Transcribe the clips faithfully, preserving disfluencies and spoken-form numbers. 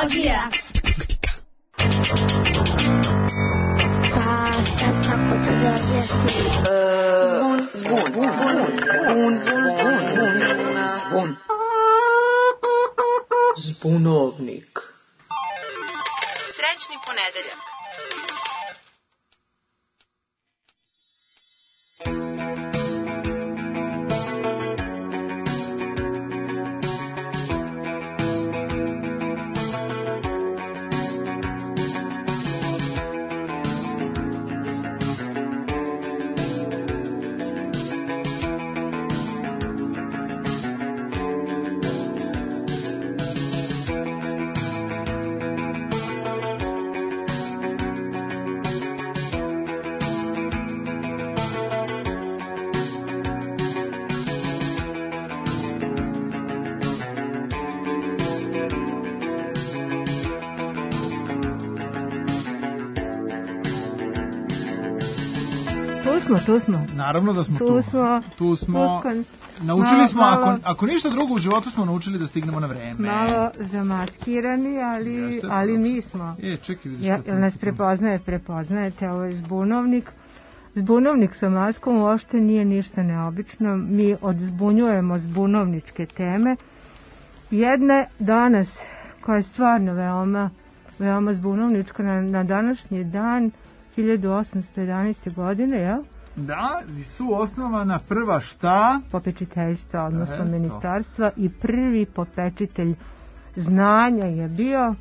Etimologija. Pa sad kako to da objasnim? Zbun. Zbun. Zbun. Zbun. Zbun. Zbunovnik. Srećni ponedeljak. Tu smo. Naravno da smo tu. Tu smo. Tu smo. Tuskon. Naučili malo, smo, malo, ako, ako ništa drugo u životu smo naučili da stignemo na vreme. Malo zamaskirani, ali, Jeste, ali mi smo. E, čekaj, vidiš. Ja, jel nas prepoznaje, prepoznajete, ovo je zbunovnik. Zbunovnik sa maskom uopšte nije ništa neobično. Mi odzbunjujemo zbunovničke teme. Jedna danas, koja je stvarno veoma, veoma zbunovnička na, na današnji dan, hiljadu osamsto jedanaeste. godine, jel? Da, su osnovana prva šta? Popečiteljstva, odnosno Eto. ministarstva, i prvi popečitelj znanja je bio...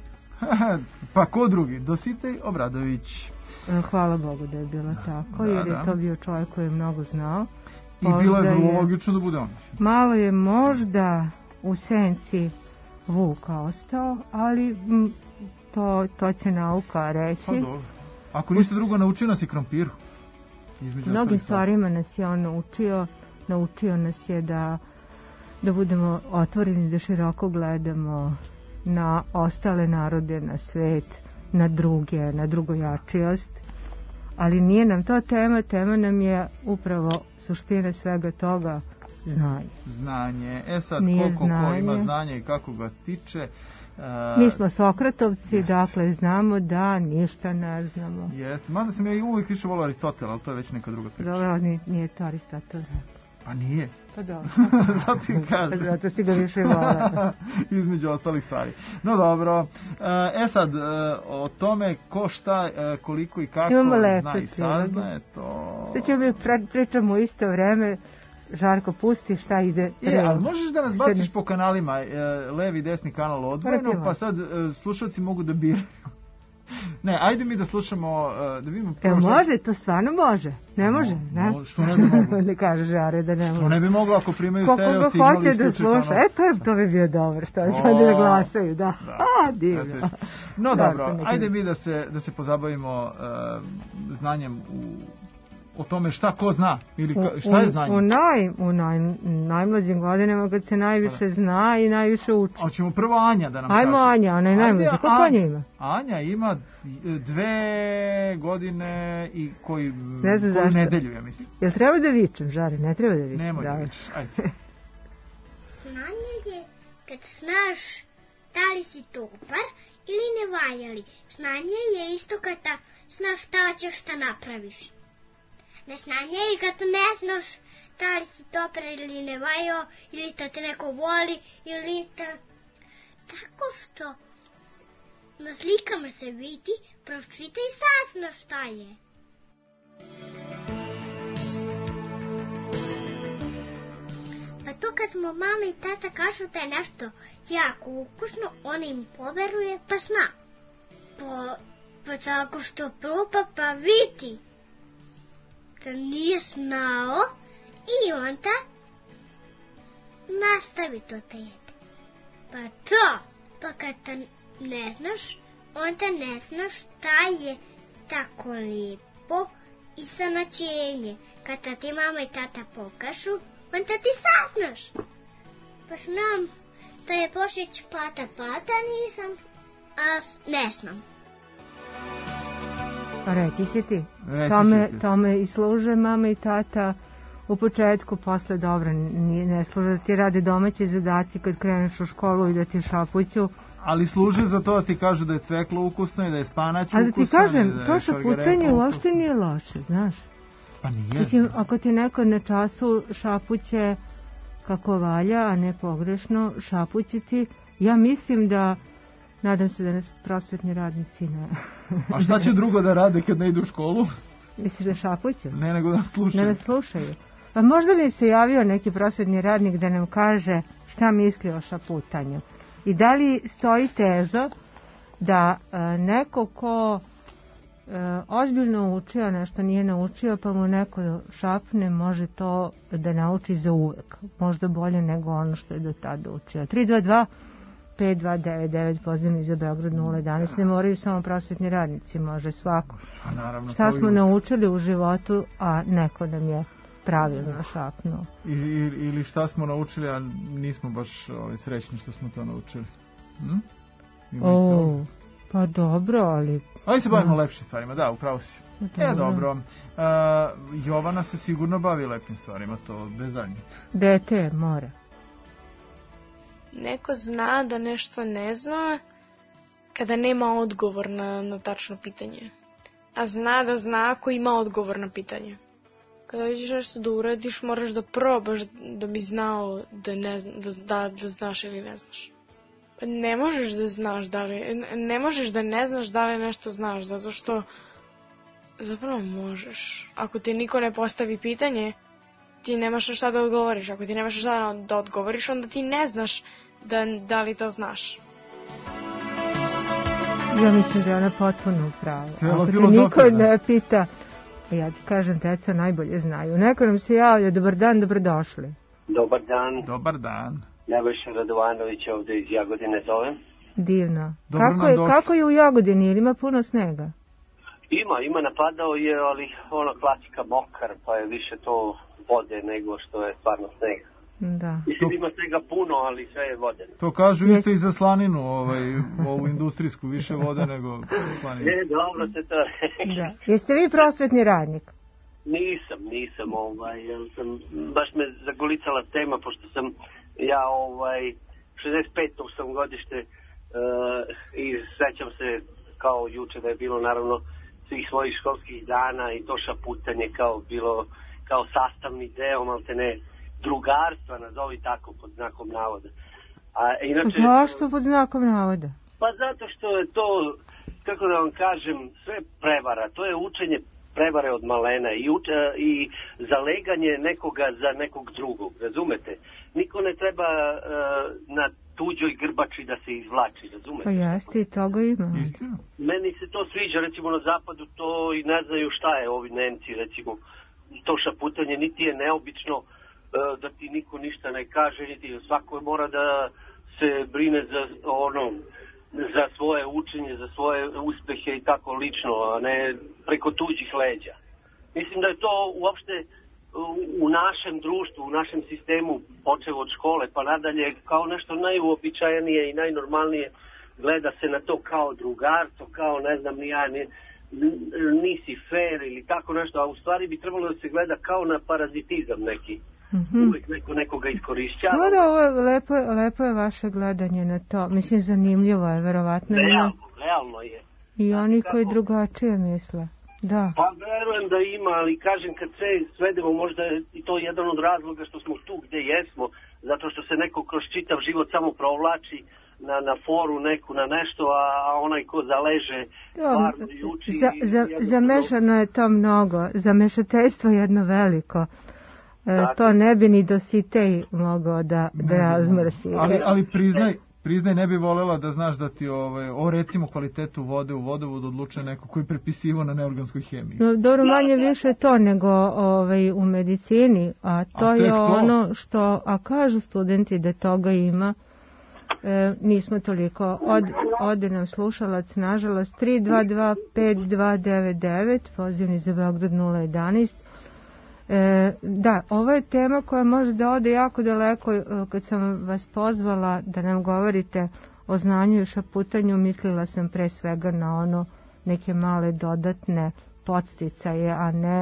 Pa ko drugi? Dositej Obradović. Hvala Bogu da je bilo tako, Da, jer je da. to bio čovjek koji je mnogo znao. I bilo je Možda vrlo logično da bude on. Malo je možda u senci Vuka ostao, ali m, to, to će nauka reći. Pa dobro. Ako ništa drugo, naučio nas i krompiru. Između Mnogim ostalih stvari. stvarima nas je on naučio. Naučio nas je da, da budemo otvoreni, da široko gledamo na ostale narode, na svet, na druge, na drugojačijost. Ali nije nam to tema, tema nam je upravo suština svega toga, znanje. Znanje. E sad, Nije koliko ko znanje. ima znanja i kako ga stiče. Uh, Mi smo Sokratovci, Jeste. dakle znamo da ništa ne znamo. Jeste. Mada sam ja i uvijek više volao Aristotela, ali to je već neka druga priča. Dobro, nije, nije to Aristotel. Pa nije. Pa dobro. Zato ti kažem. Zato si ga više volao. Između ostalih stvari. No dobro. E sad, o tome ko šta, koliko i kako Imamo lepe zna i saznaje, to... Sad ćemo mi pričamo u isto vreme. Žarko, pusti šta ide. Je, ali možeš da nas baciš po kanalima, levi, desni kanal odvojeno, pa sad slušalci mogu da biraju. Ne, ajde mi da slušamo, da vidimo... Evo može, to stvarno može. Ne može, ne? No, što ne bi moglo? Ne kaže Žare da ne može. Što ne bi moglo ako primaju Ko, stereo koga signal hoće da sluša, e to, je, to bi bio dobro, što će onda da glasaju, da. da. A, divno. No da, dobro, ajde mi da se, da se pozabavimo uh, znanjem u... o tome šta ko zna ili ka, šta je znanje? U, u, naj, u naj, najmlađim godinama kad se najviše zna i najviše uči. Hoćemo prvo Anja da nam Ajmo kaže. Anja, ona je najmlađa. Koliko Anja ima? Anja ima dve godine i koji, ne znam koju zašto. nedelju, ja mislim. Jel treba da vičem, Žari? Ne treba da vičem. Nemoj da vičeš, ajde. Znanje je kad znaš da li si dobar ili ne valjali. Znanje je isto kada znaš šta ćeš šta napraviš. Neznanje je kad ne znaš da li si dobar ili ne valjao, ili da te neko voli, ili da... Tako što na slikama se vidi, pročitaj i saznaš šta je. Pa to kad mu mama i tata kažu da je nešto jako ukusno, ona im poveruje pa zna. Pa, pa tako što proba pa vidi da nije znao i onda nastavi to da jede. Pa to, pa kad ne znaš, onda ne znaš šta je tako lijepo i značenje. Kada ti mama i tata pokažu, onda ti saznaš. Pa znam da je Božić pada pada, nisam, a ne znam. Reći si ti. Reći Tome, si ti. tome i služe mama i tata u početku, posle dobro, ne služe da ti rade domaći zadaci kad kreneš u školu i da ti šapuću. Ali služe za to da ti kažu da je cveklo ukusno i da je spanać ukusno. Ali ti kažem, to šaputanje uopšte nije loše, znaš. Pa nije. Mislim, ako ti neko na času šapuće kako valja, a ne pogrešno, šapućiti, ja mislim da, nadam se da nas prosvetni radnici ne... A šta će drugo da rade kad ne idu u školu? Misliš da šapuću? Ne, nego da nas slušaju. Da nas slušaju. Pa možda li se javio neki prosvetni radnik da nam kaže šta misli o šaputanju? I da li stoji tezo da e, neko ko e, ozbiljno učio, a nešto nije naučio, pa mu neko šapne, može to da nauči za uvek. Možda bolje nego ono što je do tada učio. tri dva dva pet dva devet devet, pozivni za Beograd nula jedanaest. Ne moraju samo prosvetni radnici, može svako. Naravno, šta smo naučili u životu, a neko nam je pravilno šapnuo. Ili, ili šta smo naučili, a nismo baš ovaj, srećni što smo to naučili. Hm? O, pa dobro, ali... Ali se bavimo lepšim stvarima, da, upravo si. Dobro. E, dobro. Uh, Jovana se sigurno bavi lepim stvarima, to bez zadnje. Dete mora. Neko zna da nešto ne zna kada nema odgovor na, na tačno pitanje. A zna da zna ako ima odgovor na pitanje. Kada vidiš nešto da uradiš, moraš da probaš da bi znao da, ne, da, da, da znaš ili ne znaš. Ne možeš da znaš da li, ne možeš da ne znaš da li nešto znaš, zato što zapravo možeš. Ako ti niko ne postavi pitanje, ti nemaš šta da odgovoriš. Ako ti nemaš šta da odgovoriš, onda ti ne znaš da, da li to znaš. Ja mislim da je ona potpuno upravo. Ako ti niko ne pita, ja ti kažem, deca najbolje znaju. Neko nam se javlja, dobar dan, dobrodošli. Dobar dan. Dobar dan. Nebojša Radovanović ovde iz Jagodine zovem. Divno. Kako je, kako je u Jagodini, ili ima puno snega? Ima, ima, napadao je, ali ono klasika mokar, pa je više to vode nego što je stvarno snega. Da. Mislim, to... ima snega puno, ali sve je vodeno. To kažu isto i za slaninu, ovaj, ovu industrijsku, više vode nego slaninu. Ne, dobro se to rekli. Da. Jeste vi prosvetni radnik? Nisam, nisam, ovaj, sam, baš me zagolicala tema, pošto sam ja, ovaj, šezdeset petog sam godište uh, i sećam se kao juče da je bilo, naravno, svih svojih školskih dana i to šaputanje kao bilo, kao sastavni deo, malte ne, drugarstva, nazovi tako, pod znakom navoda. A, inače, zašto pod znakom navoda? Pa zato što je to, kako da vam kažem, sve prevara. To je učenje prevare od malena i, uče, i zaleganje nekoga za nekog drugog, razumete? Niko ne treba uh, na tuđoj grbači da se izvlači, razumete? Pa jeste, i toga ima. Meni se to sviđa, recimo na zapadu to i ne znaju šta je ovi Nemci, recimo, to šaputanje niti je neobično, da ti niko ništa ne kaže, niti svako mora da se brine za ono, za svoje učenje, za svoje uspehe i tako lično, a ne preko tuđih leđa. Mislim da je to uopšte u našem društvu, u našem sistemu, počev od škole pa nadalje, kao nešto najuobičajenije i najnormalnije, gleda se na to kao drugarstvo, kao ne znam ni ja, ni, nisi fair ili tako nešto, a u stvari bi trebalo da se gleda kao na parazitizam neki. Mm-hmm. Uvijek neko nekoga iskorišćava. No, da, ovo je lepo, lepo je vaše gledanje na to. Mislim, zanimljivo je, verovatno. Realno, realno je. I oni kako... koji drugačije misle. Da. Pa verujem da ima, ali kažem, kad sve svedemo, možda je i to jedan od razloga što smo tu gde jesmo, zato što se neko kroz čitav život samo provlači na, na foru neku, na nešto, a, a onaj ko zaleže stvarno i uči... Za, za, zamešano je to mnogo, zamešateljstvo je jedno veliko. E, to ne bi ni Dositej mogao da, da razmrsi. Ali, ali priznaj, priznaj, ne bi voljela da znaš da ti ovaj, o recimo kvalitetu vode u vodovodu odlučuje neko koji je prepisivo na neorganskoj hemiji. No, dobro, manje više to nego ovaj, u medicini, a to a je to? ono što, a kažu studenti da toga ima, e, nismo toliko. Od, ode nam slušalac, nažalost, tri dva dva pet dva devet devet, pozivni za Beograd nula jedanaest. E, da, ovo je tema koja može da ode jako daleko. Kad sam vas pozvala da nam govorite o znanju i šaputanju, mislila sam pre svega na ono neke male dodatne podsticaje, a ne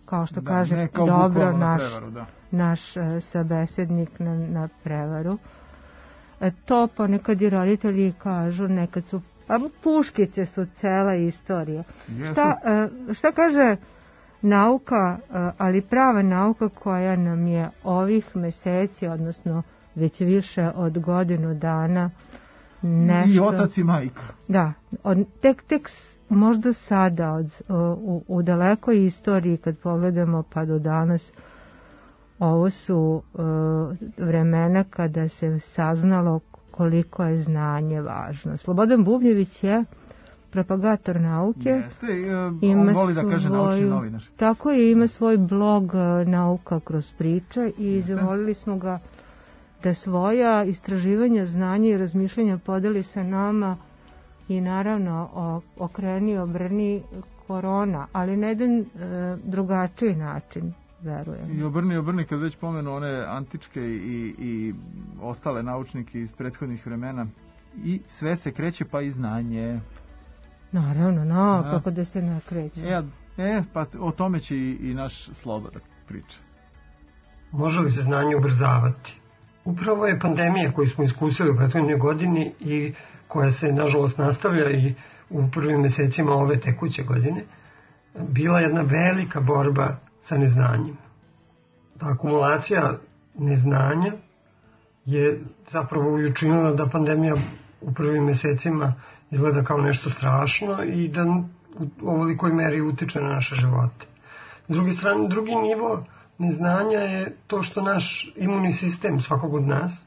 kao što da, kaže kao dobro naš, prevaru, da. naš uh, sabesednik na, na prevaru. E, to ponekad i roditelji kažu, nekad su, pa puškice su cela istorija. Šta, uh, šta kaže nauka, uh, ali prava nauka koja nam je ovih meseci, odnosno već više od godinu dana nešto... I otac i majka. Da, od, tek, tek možda sada od, u, u dalekoj istoriji kad pogledamo pa do danas, ovo su uh, vremena kada se saznalo koliko je znanje važno. Slobodan Bubnjević je propagator nauke. Jeste, uh, on voli da kaže svoju, naučni novinar. Tako je, ima svoj blog uh, Nauka kroz priče i Jeste. Zamolili smo ga da svoja istraživanja, znanja i razmišljanja podeli sa nama i naravno okreni, obrni korona, ali na jedan e, drugačiji način, verujem. I obrni, obrni kad već pomenu one antičke i, i ostale naučnike iz prethodnih vremena. I sve se kreće, pa i znanje. Naravno, no, ja. Kako da se ne kreće. E, e, pa o tome će i, i naš Slobodan priča. Može li se znanje ubrzavati? Upravo je pandemija koju smo iskusili u prethodnoj godini i koja se nažalost nastavlja i u prvim mesecima ove tekuće godine, bila jedna velika borba sa neznanjem. Ta akumulacija neznanja je zapravo učinila da pandemija u prvim mesecima izgleda kao nešto strašno i da u ovolikoj meri utiče na naše živote. S druge strane, drugi nivo neznanja je to što naš imunni sistem svakog od nas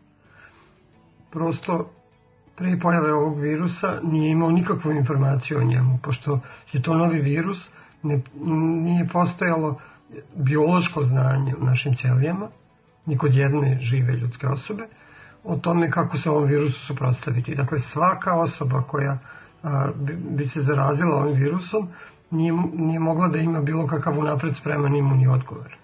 prosto pre pojave ovog virusa nije imao nikakvu informaciju o njemu, pošto je to novi virus, ne, nije postojalo biološko znanje u našim ćelijama, ni kod jedne žive ljudske osobe, o tome kako se ovom virusu suprotstaviti. Dakle, svaka osoba koja a, bi, bi se zarazila ovim virusom nije, nije mogla da ima bilo kakav unapred spreman imunni odgovor.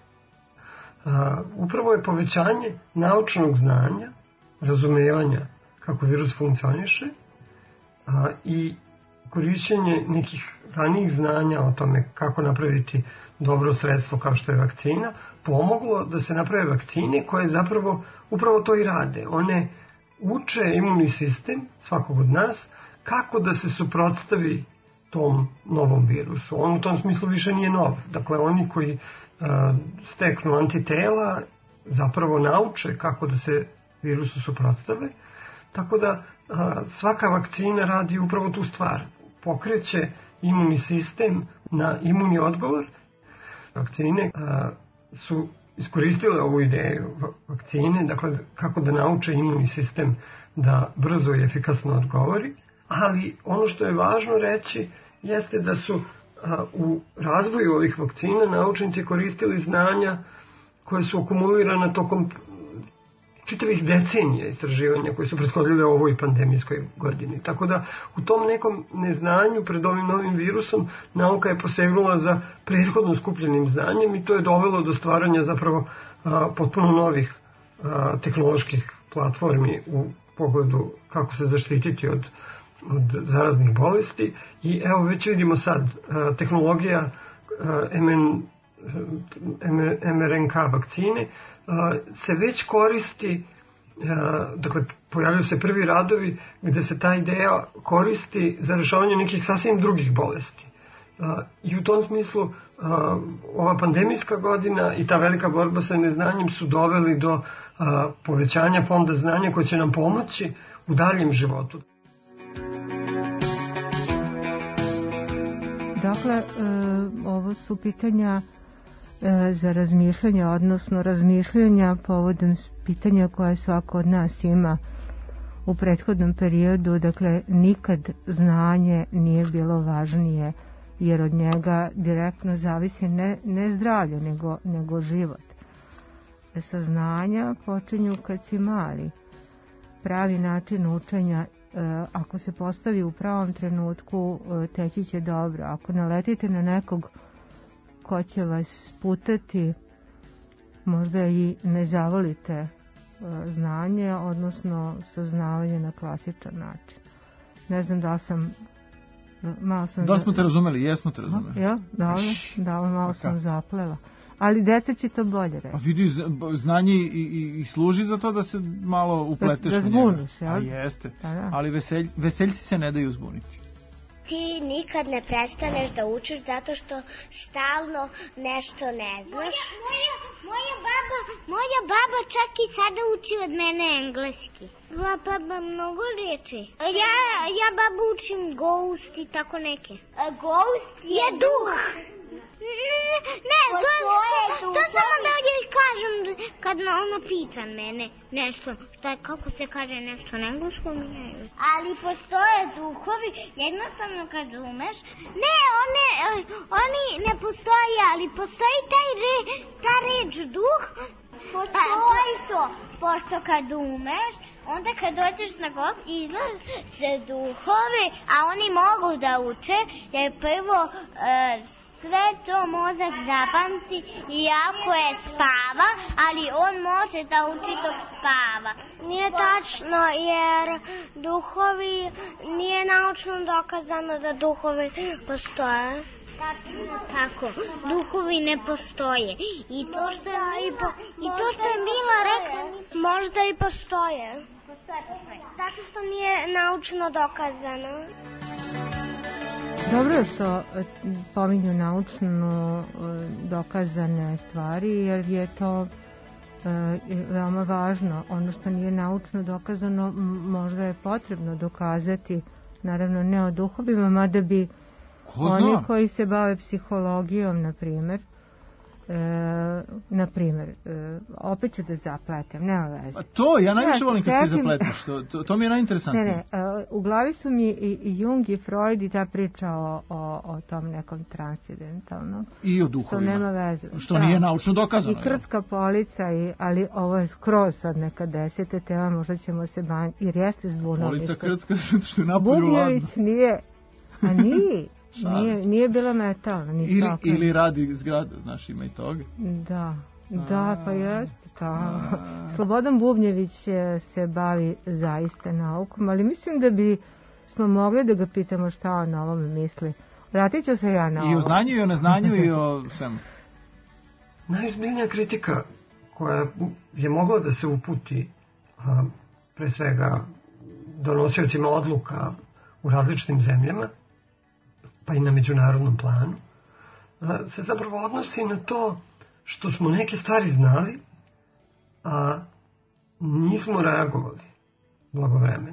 A, upravo je povećanje naučnog znanja, razumevanja kako virus funkcioniše a, i korišćenje nekih ranijih znanja o tome kako napraviti dobro sredstvo kao što je vakcina, pomoglo da se naprave vakcine koje zapravo upravo to i rade. One uče imunni sistem svakog od nas kako da se suprotstavi tom novom virusu. On u tom smislu više nije nov. Dakle, oni koji a, steknu antitela zapravo nauče kako da se virusu suprotstave. Tako da a, svaka vakcina radi upravo tu stvar. Pokreće imunni sistem na imunni odgovor. Vakcine a, su iskoristile ovu ideju vakcine, dakle kako da nauče imunni sistem da brzo i efikasno odgovori. Ali ono što je važno reći jeste da su a, u razvoju ovih vakcina naučnici koristili znanja koje su akumulirana tokom čitavih decenija istraživanja koje su prethodile ovoj pandemijskoj godini. Tako da u tom nekom neznanju pred ovim novim virusom nauka je posegnula za prethodno skupljenim znanjem i to je dovelo do stvaranja zapravo a, potpuno novih a, tehnoloških platformi u pogledu kako se zaštititi od, od zaraznih bolesti. I evo već vidimo sad a, tehnologija a, M N, M R N K vakcine se već koristi, dakle pojavljaju se prvi radovi gde se ta ideja koristi za rešavanje nekih sasvim drugih bolesti. I u tom smislu ova pandemijska godina i ta velika borba sa neznanjem su doveli do povećanja fonda znanja koje će nam pomoći u daljem životu. Dakle, ovo su pitanja za razmišljanje, odnosno razmišljanja povodom pitanja koje svako od nas ima u prethodnom periodu. Dakle, nikad znanje nije bilo važnije, jer od njega direktno zavisi ne, ne zdravlje, nego, nego život. Saznanja počinju kad si mali. Pravi način učenja, ako se postavi u pravom trenutku, teći će dobro. Ako naletite na nekog ko će vas sputati, možda i ne zavolite znanje, odnosno saznavanje na klasičan način. Ne znam da li sam malo sam... Da li smo te razumeli? Jesmo te razumeli. Ja, dobro, da, malo sam zaplela. Ali deca će to bolje reći. A vidi, znanje i, i, i služi za to da se malo upleteš da, da u njega. zbuniš, jel? A jeste. Da, da. Ali veselj, veseljci se ne daju zbuniti. Ti nikad ne prestaneš da učiš zato što stalno nešto ne znaš. Moja, moja, baba, moja baba čak i sada uči od mene engleski. Moja baba mnogo riječi. Ja, ja baba učim ghost i tako neke. A ghost je duh. Ne, to, to, to samo da joj kažem kad ona pita mene nešto, šta, kako se kaže nešto na engleskom. Ali postoje duhovi, jednostavno kad umeš. Ne, one, oni ne postoje, ali postoji taj re, ta reč duh. Postoji to, pošto kad umeš, onda kad dođeš na golf izlaze se duhovi, a oni mogu da uče, jer prvo... Uh, sve to mozak zapamti iako je spava, ali on može da uči dok spava. Nije tačno jer duhovi, nije naučno dokazano da duhovi postoje. Tačno tako, duhovi ne postoje. I to što je, i po, i to što je Mila rekla, možda i postoje. Postoje, postoje. Zato što nije naučno dokazano. Dobro je što pominju naučno dokazane stvari, jer je to veoma važno. Ono što nije naučno dokazano možda je potrebno dokazati, naravno ne o duhovima, mada bi oni koji se bave psihologijom, na primjer, E, na primjer, e, opet ću da zapletem, nema veze. A to, ja najviše volim kad ti zapleteš, to, to, to mi je najinteresantnije. Ne, ne, e, u glavi su mi i, i Jung i Freud i ta priča o, o, o tom nekom transcendentalnom. I o duhovima. Što nema veze. Što da. Nije naučno dokazano. I krtska polica, i, ali ovo je skroz sad neka deseta tema, možda ćemo se banjiti, jer jeste zbunovnička. Polica krtska, što je napolju ladno. Bubnjević nije, a nije. Nije, nije bila metalna, ni ili, ili radi zgrada, znaš, ima i toga. Da, da, pa jeste. Da. Slobodan Bubnjević se bavi zaista naukom, ali mislim da bi smo mogli da ga pitamo šta on na ovom misli. Vratit ću se ja na ovo. I o znanju, i o neznanju, i o svemu. Najozbiljnija kritika koja je mogla da se uputi a, pre svega donosiocima odluka u različitim zemljama, pa i na međunarodnom planu, se zapravo odnosi na to što smo neke stvari znali, a nismo reagovali blagovremeno.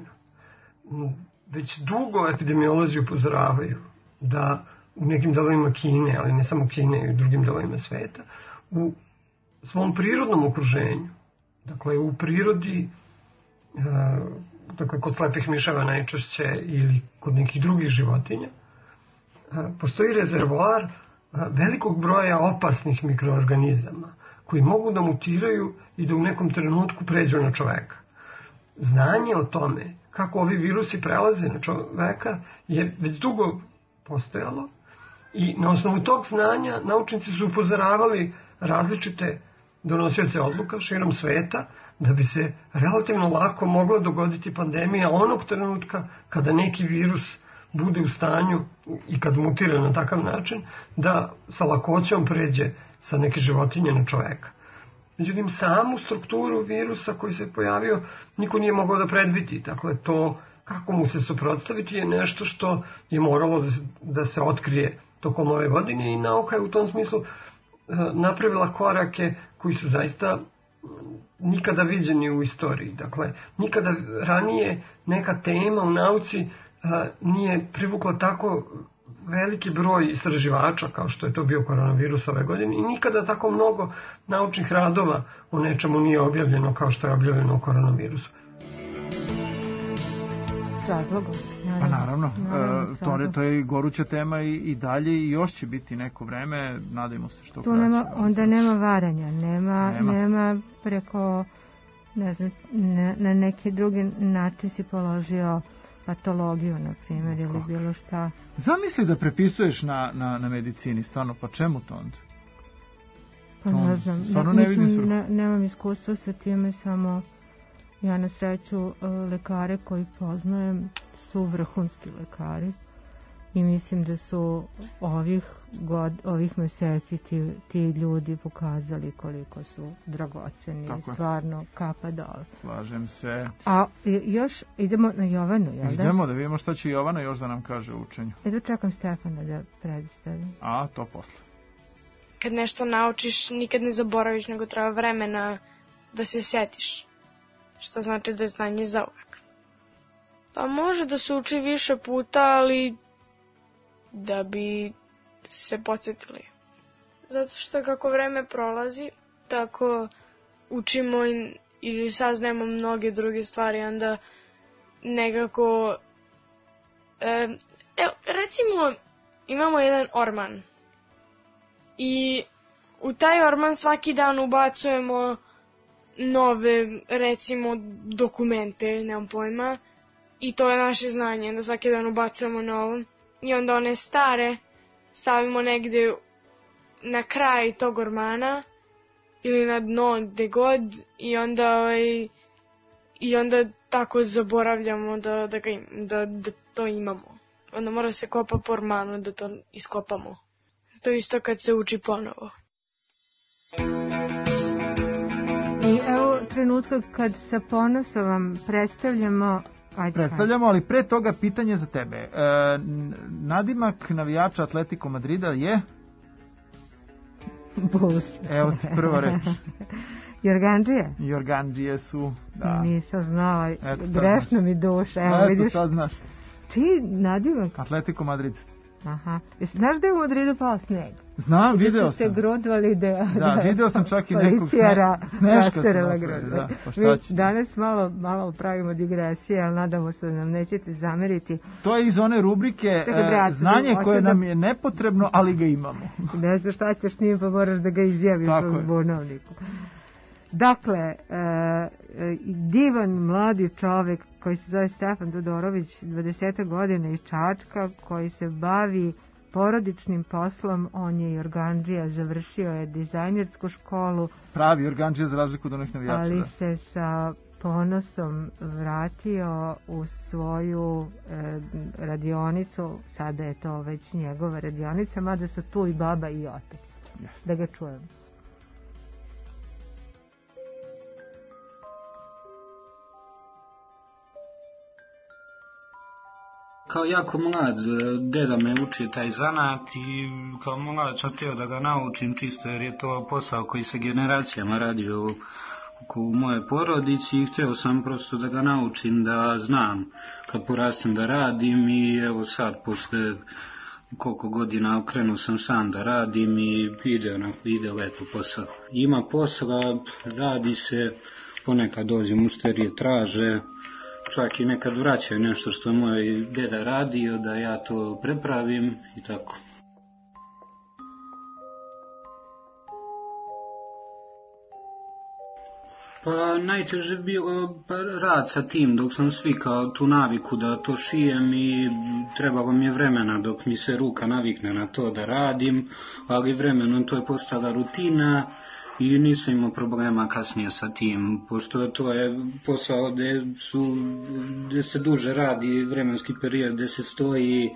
Već dugo epidemiolozi upozoravaju da u nekim delovima Kine, ali ne samo Kine i u drugim delovima sveta, u svom prirodnom okruženju, dakle u prirodi, dakle kod slepih miševa najčešće ili kod nekih drugih životinja, postoji rezervoar velikog broja opasnih mikroorganizama koji mogu da mutiraju i da u nekom trenutku pređu na čoveka. Znanje o tome kako ovi virusi prelaze na čoveka je već dugo postojalo i na osnovu tog znanja naučnici su upozoravali različite donosioce odluka širom sveta da bi se relativno lako mogla dogoditi pandemija onog trenutka kada neki virus bude u stanju i kad mutira na takav način da sa lakoćom pređe sa neke životinje na čoveka. Međutim, samu strukturu virusa koji se pojavio niko nije mogao da predvidi. Dakle, to kako mu se suprotstaviti je nešto što je moralo da se, da se otkrije tokom ove godine i nauka je u tom smislu napravila korake koji su zaista nikada viđeni u istoriji. Dakle, nikada ranije neka tema u nauci nije privukla tako veliki broj istraživača kao što je to bio koronavirus ove godine i nikada tako mnogo naučnih radova o nečemu nije objavljeno kao što je objavljeno o koronavirusu. Razlogom. Pa naravno, naravno e, to, to je goruća tema i, i dalje i još će biti neko vreme, nadajmo se što kraće. Nema, onda nema varanja, nema, nema. nema preko, ne znam, na, na neki drugi način si položio patologiju, na primjer, ili bilo šta. Zamisli da prepisuješ na, na, na medicini, stvarno, pa čemu to onda? Pa ne znam, stvarno ne, ne vidim svrhu. Ne, nemam iskustva sa time, samo ja na sreću lekare koji poznajem su vrhunski lekari i mislim da su ovih, god, ovih meseci ti, ti ljudi pokazali koliko su dragoceni. Tako stvarno kapa dole. Slažem se. A još idemo na Jovanu, jel da? Idemo da vidimo šta će Jovana još da nam kaže o učenju. Edo čekam Stefana da predstavim. A, to posle. Kad nešto naučiš, nikad ne zaboraviš, nego treba vremena da se setiš. Što znači da je znanje zauvek. Pa može da se uči više puta, ali da bi se podsjetili. Zato što kako vreme prolazi, tako učimo i, ili saznajemo mnoge druge stvari, onda nekako... E, evo, recimo, imamo jedan orman. I u taj orman svaki dan ubacujemo nove, recimo, dokumente, nemam pojma, i to je naše znanje, onda svaki dan ubacujemo novo, i onda one stare stavimo negde na kraj tog ormana, ili na dno gde god, i onda, ovaj, i onda tako zaboravljamo da, da, ga, da, da to imamo. Onda mora se kopa po ormanu da to iskopamo. To isto kad se uči ponovo. I evo trenutka kad sa ponosom vam predstavljamo... Ajde, predstavljamo, ali pre toga pitanje za tebe. E, nadimak navijača Atletico Madrida je? Bus. Evo ti prva reč. Jorgandžije? Jorgandžije su, da. Nisam znala, eto, grešno mi duša. Evo, eto, vidiš. sad znaš. Čiji nadimak? Atletico Madrid. Aha. Znaš da je u Madridu pao sneg? Znam, I video da su sam. se grudvali da... Da, video sam čak i nekog sne, sneška su nosili. Da, pa šta će? Danas malo, malo pravimo digresije, ali nadamo se da nam nećete zameriti. To je iz one rubrike Čekaj, e, znanje koje da... nam je nepotrebno, ali ga imamo. Ne znaš šta ćeš njim, pa moraš da ga izjaviš u zbunovniku. Dakle, e, divan mladi čovek koji se zove Stefan Todorović, dvadeset godina iz Čačka, koji se bavi porodičnim poslom. On je i organdžija, završio je dizajnersku školu. Pravi organdžija za razliku od onih navijača. Ali se sa ponosom vratio u svoju e, radionicu, sada je to već njegova radionica, mada su tu i baba i otac. Yes. Da ga čujemo. Kao jako mlad, deda me učio taj zanat i kao mlad sam htio da ga naučim čisto jer je to posao koji se generacijama radio u moje porodici i htio sam prosto da ga naučim da znam kad porastem da radim i evo sad posle koliko godina okrenuo sam sam da radim i ide, onako, ide lepo posao. Ima posla, radi se, ponekad dođe mušterije traže, čak i nekad vraćaju nešto što moj deda radio, da ja to prepravim i tako. Pa najteže bilo rad sa tim dok sam svikao tu naviku da to šijem i trebalo mi je vremena dok mi se ruka navikne na to da radim, ali vremenom to je postala rutina i nisam imao problema kasnije sa tim, pošto to je posao gde, su, gde se duže radi, vremenski period gde se stoji.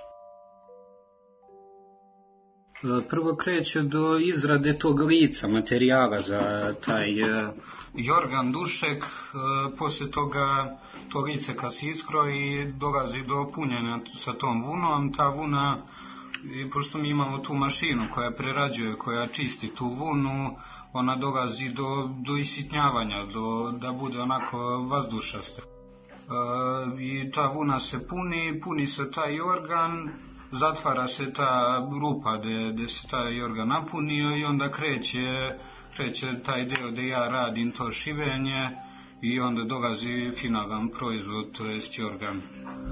Prvo kreće do izrade tog lica, materijala za taj jorgan, dušek, poslije toga to lice kad se iskroji dolazi do punjenja sa tom vunom, ta vuna, i pošto mi imamo tu mašinu koja prerađuje, koja čisti tu vunu, ona dolazi do, do isitnjavanja, do, da bude onako vazdušasta. E, I ta vuna se puni, puni se taj jorgan, zatvara se ta rupa gde, gde se taj jorgan napunio i onda kreće, kreće taj deo gde ja radim to šivenje i onda dolazi finalan proizvod, to jest jorgan.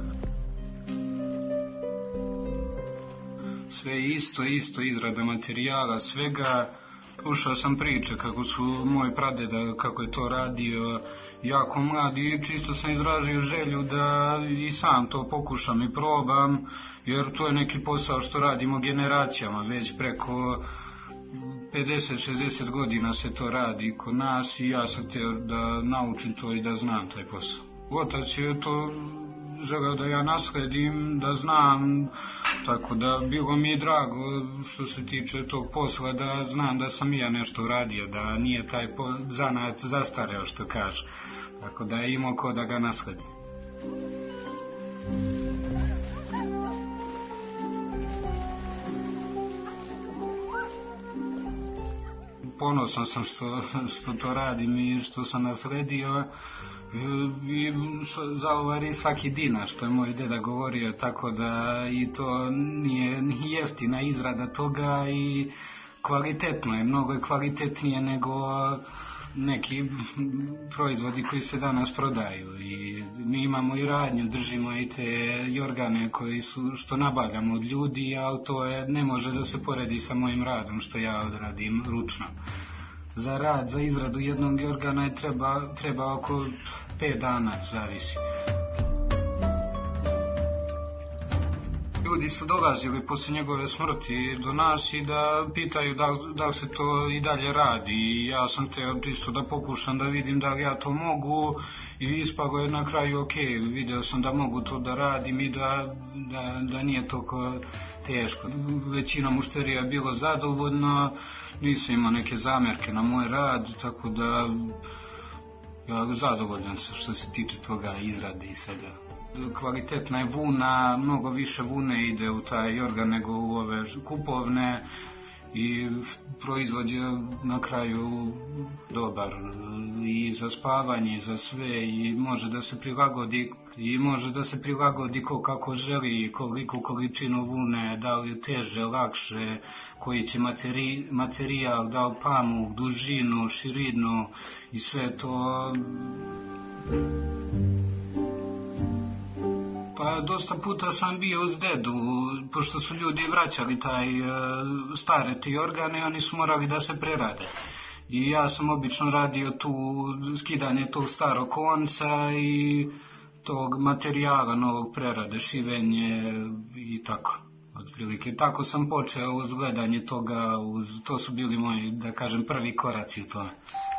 Sve isto, isto izrada materijala, svega. Slušao sam priče kako su moj pradeda, kako je to radio jako mlad i čisto sam izrazio želju da i sam to pokušam i probam, jer to je neki posao što radimo generacijama, već preko pedeset šezdeset godina se to radi kod nas i ja sam htio da naučim to i da znam taj posao. Otac je to želeo da ja nasledim, da znam, tako da bilo mi je drago što se tiče tog posla, da znam da sam i ja nešto radio, da nije taj zanat zastareo, što kaže, tako da je imao ko da ga nasledi. Ponosan sam što, što to radim i što sam nasledio i za ovaj svaki dinar, što je moj deda govorio, tako da i to nije jeftina izrada toga i kvalitetno je, mnogo je kvalitetnije nego neki proizvodi koji se danas prodaju i mi imamo i radnju, držimo i te jorgane koji su, što nabavljamo od ljudi, ali to je, ne može da se poredi sa mojim radom što ja odradim ručno. Za rad, za izradu jednog jorgana je treba, treba oko pet dana, zavisi. Ljudi su dolazili posle njegove smrti do nas i da pitaju da, da li se to i dalje radi i ja sam teo čisto da pokušam da vidim da li ja to mogu i ispalo je na kraju ok, video sam da mogu to da radim i da, da, da nije toliko teško. Većina mušterija je bilo zadovoljno, nisam imao neke zamerke na moj rad, tako da ja zadovoljan sam što se tiče toga izrade i svega. Kvalitetna je vuna, mnogo više vune ide u taj jorgan nego u ove kupovne i proizvod je na kraju dobar i za spavanje i za sve i može da se prilagodi i može da se prilagodi ko kako želi, koliko količinu vune, da li teže, lakše, koji će materi, materijal, da li pamuk, dužinu, širinu i sve to. Pa dosta puta sam bio uz dedu, pošto su ljudi vraćali taj e, stare te organe, oni su morali da se prerade. I ja sam obično radio tu skidanje tog starog konca i tog materijala novog prerade, šivenje i tako. Otprilike. Tako sam počeo uz gledanje toga, uz, to su bili moji, da kažem, prvi koraci u tome.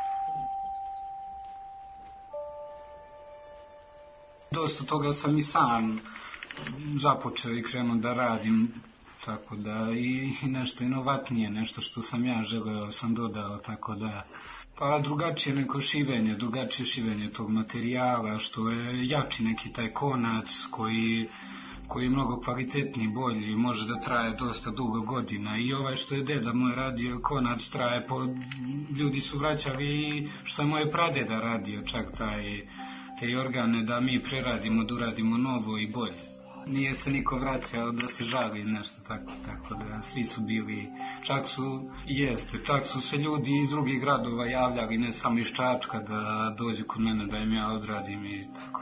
Dosta toga sam i sam započeo i krenuo da radim, tako da i nešto inovatnije, nešto što sam ja želeo sam dodao, tako da pa drugačije neko šivenje, drugačije šivenje tog materijala, što je jači neki taj konac koji, koji je mnogo kvalitetniji, bolji, može da traje dosta dugo godina i ovaj što je deda moj radio, konac traje, po, ljudi su vraćali i što je moje pradeda radio, čak taj te organe da mi preradimo, da uradimo novo i bolje. Nije se niko vraćao da se žali nešto tako, tako da svi su bili, čak su, jeste, čak su se ljudi iz drugih gradova javljali, ne samo iz Čačka, da dođu kod mene da im ja odradim i tako.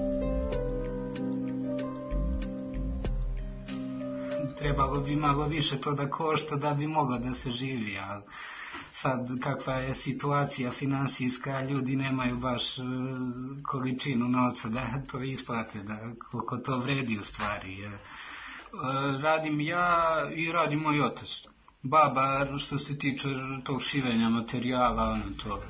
Trebalo bi malo više to da košta da bi moglo da se živi, ali sad kakva je situacija finansijska, ljudi nemaju baš količinu novca da to isplate, da koliko to vredi u stvari. Radim ja i radi moj otac. Baba, što se tiče tog šivenja materijala, ono to.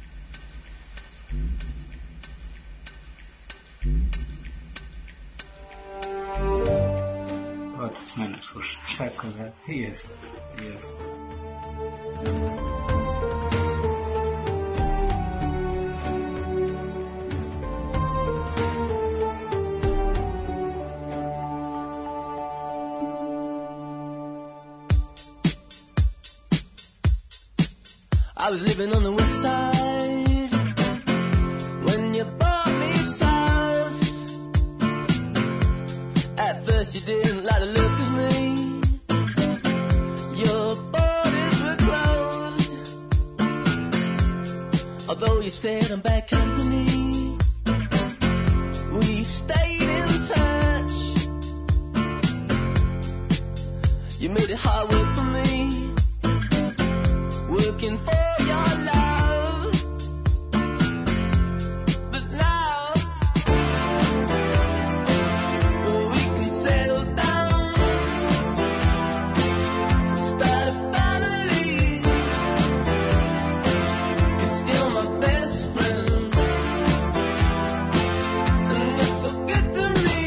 Otac mene sluša, tako da, jest, jest. I was living on the west side when you brought me south. At first you didn't like the look of me. Your borders were closed, although you stayed on bad company. We stayed in touch. You made it hard work for me, working for to me.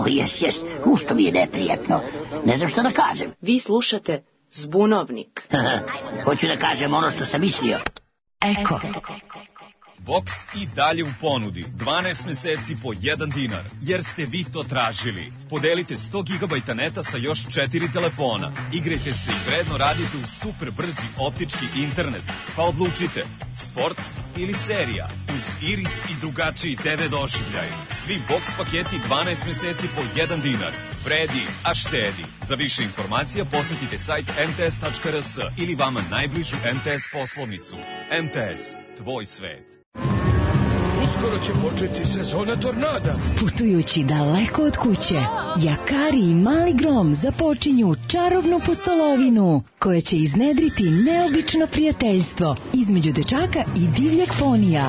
jes, jes, ušto mi je neprijatno. Ne znam što da kažem. Vi slušate Zbunovnik. Hoću da kažem ono što sam mislio. Eko. Box i dalje u ponudi, dvanaest meseci po jedan dinar, jer ste vi to tražili. Podelite sto gigabajta neta sa još četiri telefona. Igrajte se i vredno radite u super brzi optički internet. Pa odlučite, sport ili serija, uz Iris i drugačiji te ve doživljaj. Svi Box paketi dvanaest meseci po jedan dinar. Vredi, a štedi. Za više informacija posetite sajt em te es tačka er es ili vama najbližu em te es poslovnicu. em te es, tvoj svet. Uskoro će početi sezona tornada. Putujući daleko od kuće, Jakari i Mali Grom započinju čarobnu pustolovinu koja će iznedriti neobično prijateljstvo između dečaka i divljeg ponija.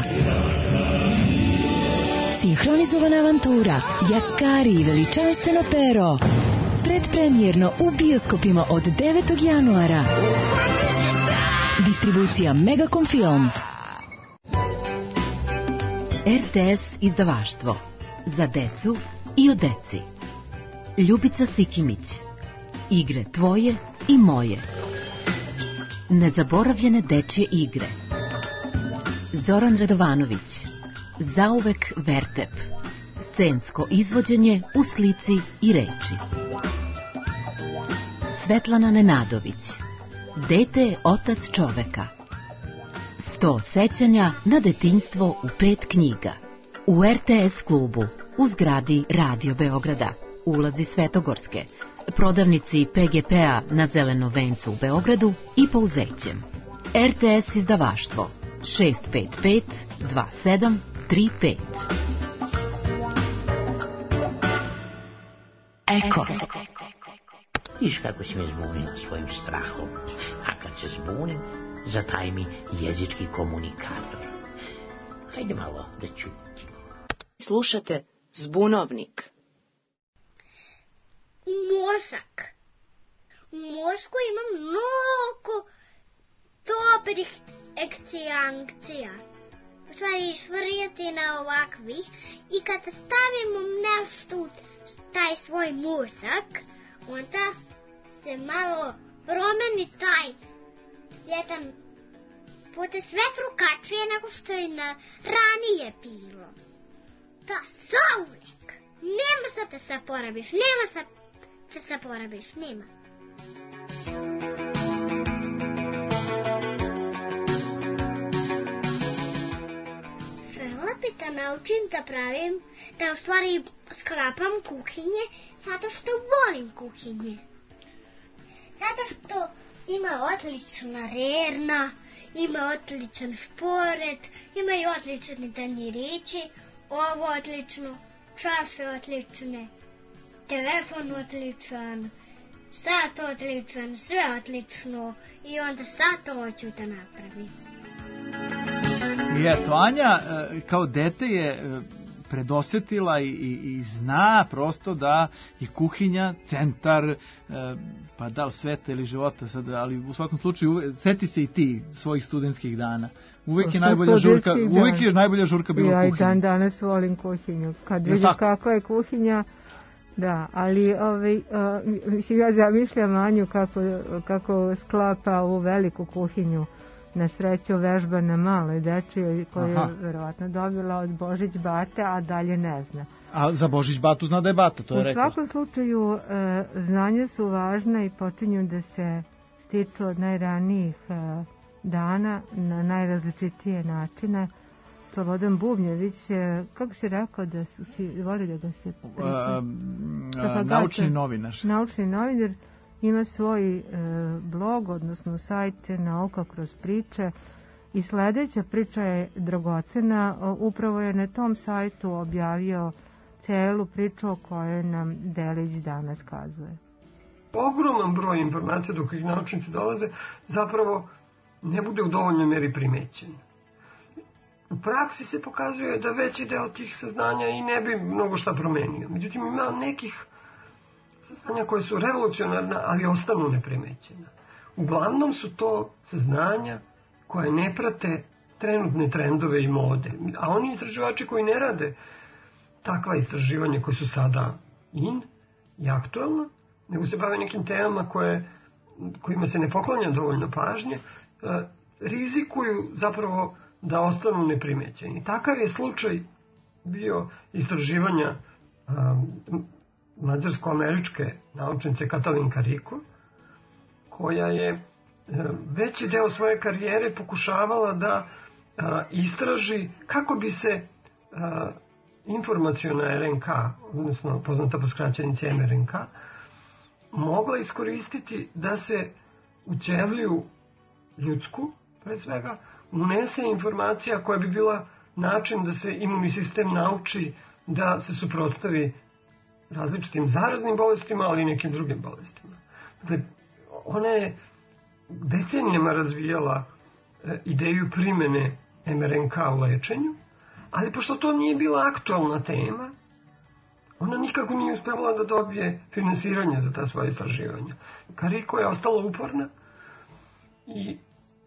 Sinhronizovana avantura Jakari i veličanstveno pero. Predpremjerno u bioskopima od devetog januara. Distribucija Megacom Film. er te es izdavaštvo. Za decu i o deci. Ljubica Sikimić. Igre tvoje i moje. Nezaboravljene dečje igre. Zoran Radovanović. Zauvek Vertep. Scensko izvođenje u slici i reči. Svetlana Nenadović. Dete je otac čoveka. Sto sećanja na detinjstvo u pet knjiga. U er te es klubu, u zgradi Radio Beograda, ulazi Svetogorske, prodavnici pe ge pe-a na Zelenom vencu u Beogradu i Pouzećem. er te es izdavaštvo šest pet pet dva sedam tri pet. Eko. Viš kako si me zbunila svojim strahom. A kad se zbunim, zataj mi jezički komunikator. Hajde malo da čutimo. Slušate Zbunovnik. Mozak. U mozgu ima mnogo dobrih ekcijankcija. U stvari švrjetina ovakvih. I kada stavimo nešto u taj svoj mozak, onda se malo promeni taj jedan puta sve drugačije nego što je na ranije bilo. Da, zauvek. Nema sad da se porabiš, nema sad da se porabiš, nema. Žela bi da naučim da pravim, da u stvari sklapam kuhinje, zato što volim kuhinje. Zato što ima odlična rerna, ima odličan šporet, ima i odlični tanjirići, ovo odlično, čaše odlične, telefon odličan, sat odličan, sve odlično i onda sad to hoću da napravim. I eto, Anja kao dete je predosetila i, i, i zna prosto da i kuhinja, centar, pa da li sveta ili života sad, ali u svakom slučaju seti se i ti svojih studentskih dana. Uvijek je najbolja žurka, uvijek je najbolja žurka bila ja u kuhinji. Ja i dan danas volim kuhinju. Kad vidim kakva je kuhinja, da, ali ovaj, uh, ja zamišljam Anju kako, kako sklapa ovu veliku kuhinju. Na sreću vežba na maloj dečiji koju je verovatno dobila od Božić bate, a dalje ne zna. A za Božić batu zna da je bata, to je rekla. U svakom slučaju e, znanja su važna i počinju da se stiču od najranijih e, dana na najrazličitije načine. Slobodan Bubnjević, e, kako si rekao da su si voli da ga se... Uh, uh, naučni novinar. Naučni novinar. Ima svoj e, blog, odnosno sajt Nauka kroz priče i sledeća priča je dragocena. Upravo je na tom sajtu objavio celu priču o kojoj nam Delić danas kazuje. Ogroman broj informacija dok ih naučnici dolaze zapravo ne bude u dovoljnoj meri primećen. U praksi se pokazuje da veći deo tih saznanja i ne bi mnogo šta promenio. Međutim, ima nekih saznanja koje su revolucionarna, ali ostanu neprimećena. Uglavnom su to saznanja koje ne prate trenutne trendove i mode. A oni istraživači koji ne rade takva istraživanja koje su sada in i aktuelna, nego se bave nekim temama koje, kojima se ne poklanja dovoljno pažnje, rizikuju zapravo da ostanu neprimećeni. Takav je slučaj bio istraživanja mađarsko-američke naučnice Katalin Kariko, koja je veći deo svoje karijere pokušavala da istraži kako bi se informaciona er en ka, odnosno poznata po skraćenici em er en ka, mogla iskoristiti da se u ćeliju ljudsku, pre svega, unese informacija koja bi bila način da se imunni sistem nauči da se suprotstavi različitim zaraznim bolestima, ali i nekim drugim bolestima. Dakle, ona je decenijama razvijala ideju primene em er en ka u lečenju, ali pošto to nije bila aktualna tema, ona nikako nije uspela da dobije finansiranje za ta svoja istraživanja. Kariko je ostala uporna i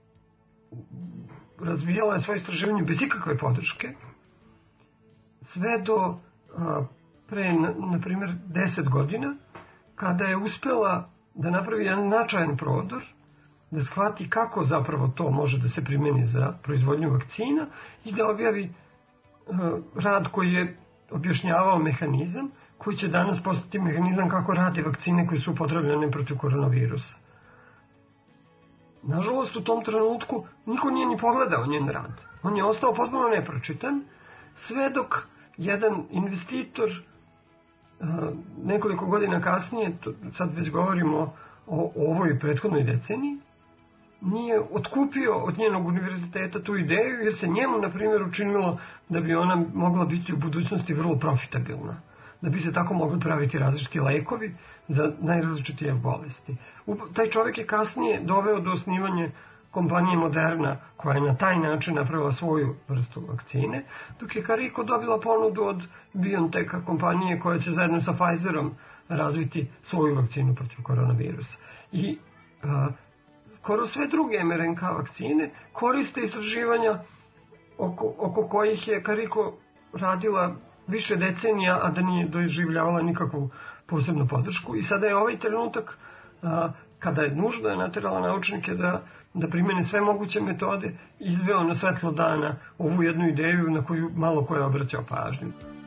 razvijala je svoje istraživanje bez ikakve podrške, sve do a, pre, na, na primjer, deset godina, kada je uspela da napravi jedan značajan prodor, da shvati kako zapravo to može da se primeni za proizvodnju vakcina i da objavi a, rad koji je objašnjavao mehanizam, koji će danas postati mehanizam kako rade vakcine koje su upotrebljene protiv koronavirusa. Nažalost, u tom trenutku niko nije ni pogledao njen rad. On je ostao potpuno nepročitan, sve dok jedan investitor nekoliko godina kasnije, sad već govorimo o ovoj prethodnoj deceniji, nije otkupio od njenog univerziteta tu ideju, jer se njemu, na primjer, učinilo da bi ona mogla biti u budućnosti vrlo profitabilna. Da bi se tako mogli praviti različiti lekovi za najrazličitije bolesti. Taj čovjek je kasnije doveo do osnivanja kompanije Moderna, koja je na taj način napravila svoju vrstu vakcine, dok je Kariko dobila ponudu od BioNTecha kompanije koja će zajedno sa Pfizerom razviti svoju vakcinu protiv koronavirusa. I a, skoro sve druge em er en ka vakcine koriste istraživanja oko, oko kojih je Kariko radila više decenija, a da nije doživljavala nikakvu posebnu podršku. I sada je ovaj trenutak, a, kada je nužno je naterala naučnike da, da primene sve moguće metode, izveo na svetlo dana ovu jednu ideju na koju malo ko je obraćao pažnju.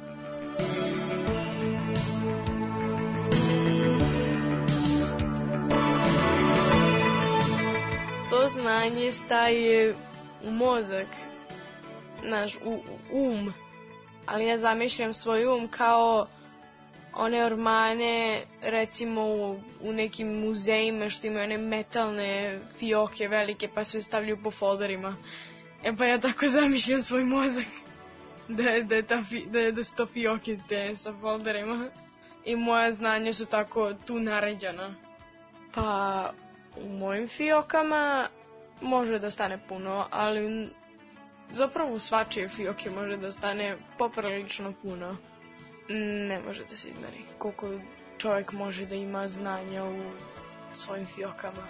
To znanje staje u mozak, naš u, um, ali ja zamišljam svoj um kao one ormane, recimo u, u nekim muzejima što imaju one metalne fioke velike pa sve stavljaju po folderima. E pa ja tako zamišljam svoj mozak, da, da, je ta, da, da su to fioke te sa folderima. I moja znanja su tako tu naređena. Pa u mojim fiokama može da stane puno, ali zapravo u svačije fioke može da stane poprilično puno. Ne može da se izmeri koliko čovjek može da ima znanja u svojim fiokama.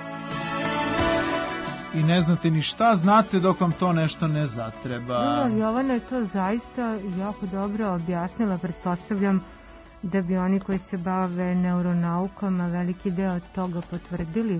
I ne znate ni šta znate dok vam to nešto ne zatreba. Da, Jovana je to zaista jako dobro objasnila. Pretpostavljam da bi oni koji se bave neuronaukama veliki deo toga potvrdili. E,